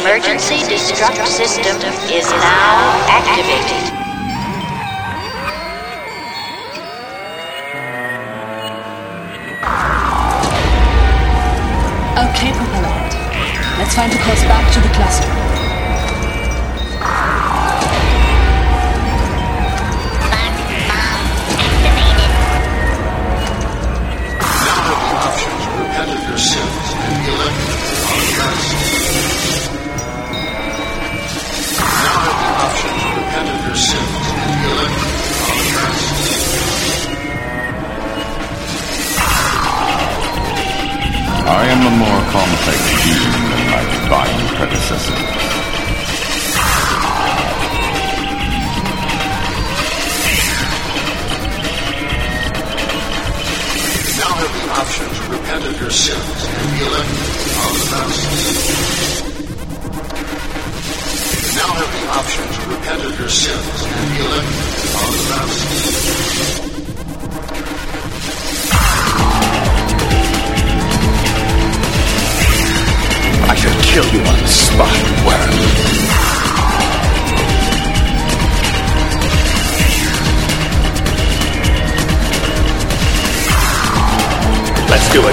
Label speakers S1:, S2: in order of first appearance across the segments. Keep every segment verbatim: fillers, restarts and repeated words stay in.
S1: emergency destruct system is now activated.
S2: Okay, propeller head. Let's find a course back to the cluster.
S3: I am a more complex being than my divine predecessor.
S4: You now have the option to repent of your sins and be elected on the mountain. You now have the option to repent of your sins and be elected on the mountain.
S3: I shall kill you on the spot, worm. Let's do it.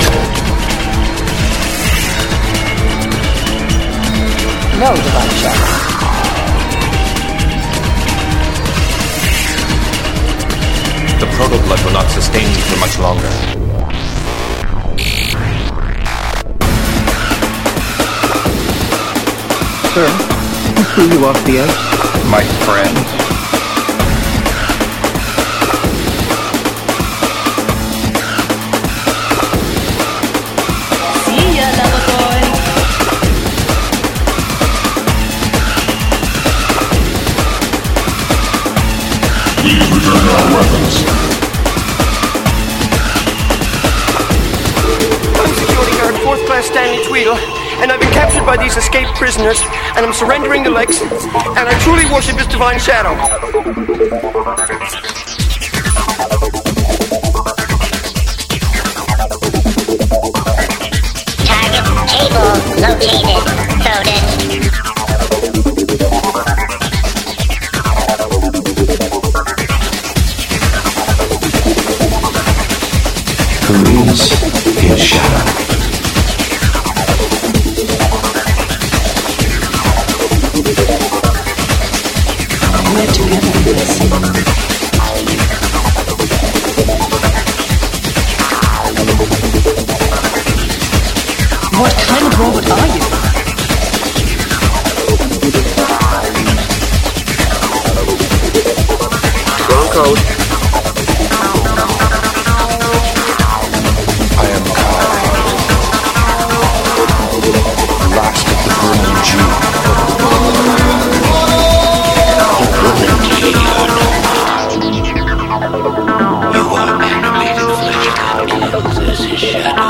S1: No, Divine Shadow.
S5: The proto-blood will not sustain you for much longer.
S6: Sir, who threw you off the edge?
S3: My friend.
S2: See ya, lover boy.
S4: Please return our weapons.
S7: I'm security guard, fourth class Stanley Tweedle, and I've been captured by these escaped prisoners, and I'm surrendering the Lex, and I truly worship his divine shadow.
S8: Target cable located. Coded.
S4: Who is his shadow?
S2: We're together in this. What kind of robot are you?
S7: Wrong code.
S4: I am Kyle, last of the burning Jew.
S1: You are animated flesh that kills as his shadow.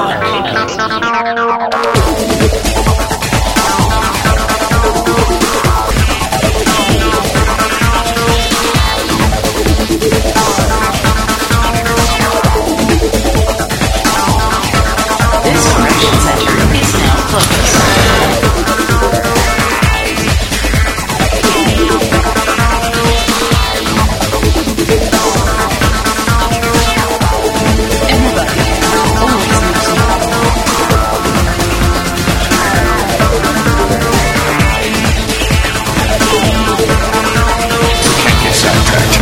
S1: This correction center is now closed. Everybody, always listen.
S3: Can't get sidetracked.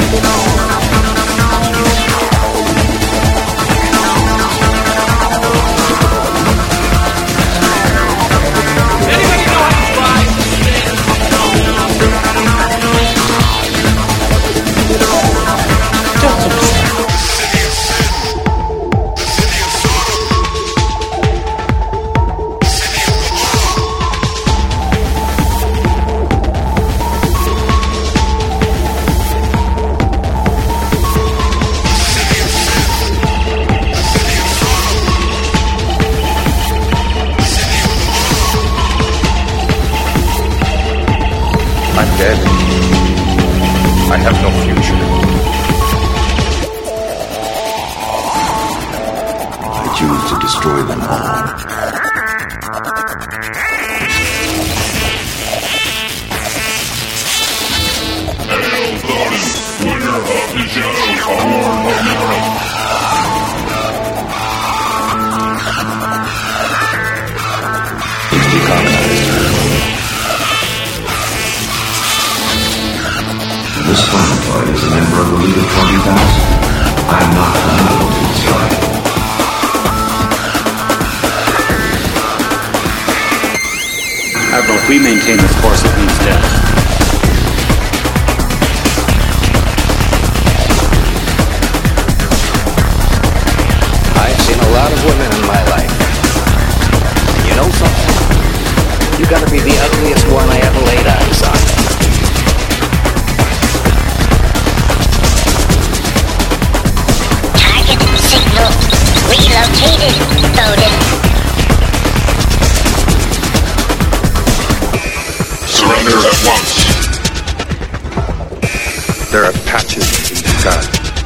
S3: I'm dead. I have no future.
S4: I choose to destroy them all.
S9: believe in twenty thousand. I'm not amenable to this life.
S3: Admiral, if we maintain this course, it means death.
S10: I've seen a lot of women in my life. And you know something? You gotta be the ugliest one I ever laid eyes on.
S8: Target signal relocated, Foden.
S4: Surrender at once.
S3: There are patches in the sky.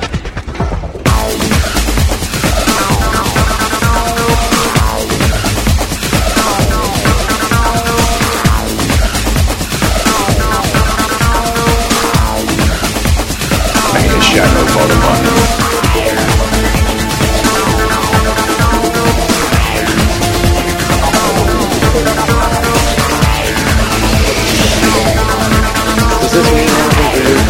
S9: May the shadow fall upon you.
S10: Does this mean anything to you?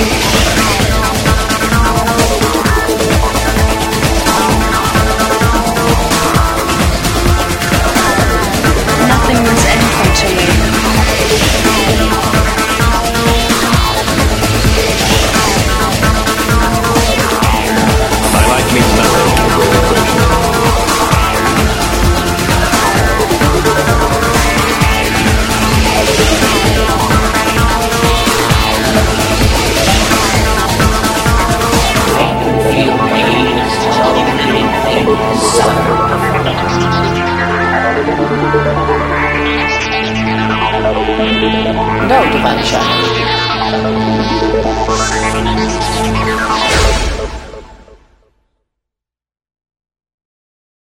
S2: Nothing means anything to me.
S3: I like means nothing in a great equation.
S10: No, Divine Shadow.